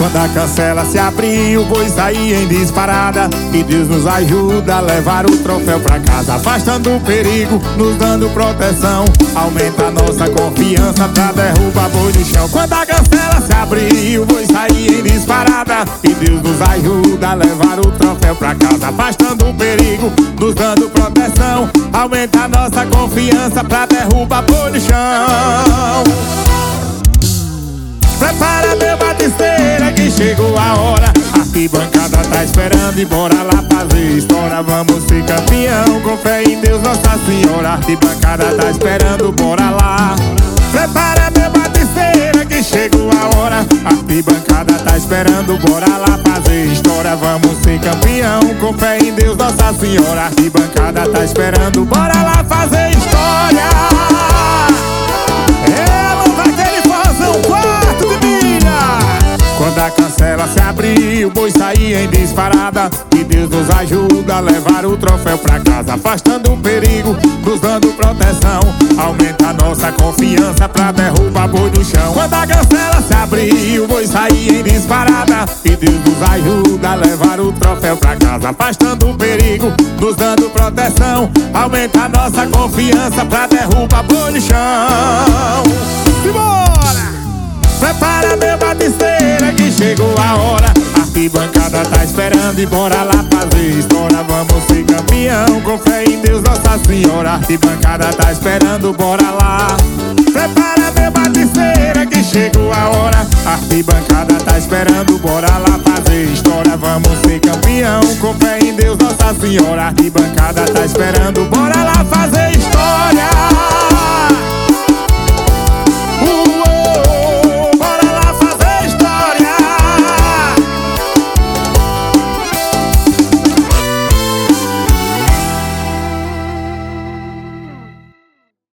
Quando a cancela se abriu, vou sair em disparada. E Deus nos ajuda a levar o troféu pra casa, afastando o perigo, nos dando proteção. Aumenta a nossa confiança pra derrubar boi no chão. Quando a cancela se abriu, vou sair em disparada. E Deus nos ajuda a levar o troféu pra casa, afastando o perigo, nos dando proteção. Aumenta a nossa confiança pra derrubar boi no chão. Prepara meu batisteira que chegou a hora. A arquibancada tá esperando e bora lá fazer história. Vamos ser campeão, com fé em Deus Nossa Senhora. A arquibancada tá esperando, bora lá. Prepara meu batisteira que chegou a hora. A arquibancada tá esperando, bora lá fazer história. Vamos ser campeão, com fé em Deus Nossa Senhora. A arquibancada tá esperando, bora lá fazer história. Quando a cancela se abriu, vou sair em disparada. E Deus nos ajuda a levar o troféu pra casa, afastando o perigo, nos dando proteção. Aumenta a nossa confiança pra derrubar boi no chão. Quando a cancela se abriu, vou sair em disparada. E Deus nos ajuda a levar o troféu pra casa, afastando o perigo, nos dando proteção. Aumenta a nossa confiança pra derrubar boi no chão. Simbora! Prepara meu batisteira que chegou a hora. A arquibancada tá esperando e bora lá fazer história. Vamos ser campeão, com fé em Deus Nossa Senhora. A arquibancada tá esperando, bora lá. Prepara meu batisteira que chegou a hora. A arquibancada tá esperando, bora lá fazer história. Vamos ser campeão, com fé em Deus Nossa Senhora. A arquibancada tá esperando, bora lá fazer história.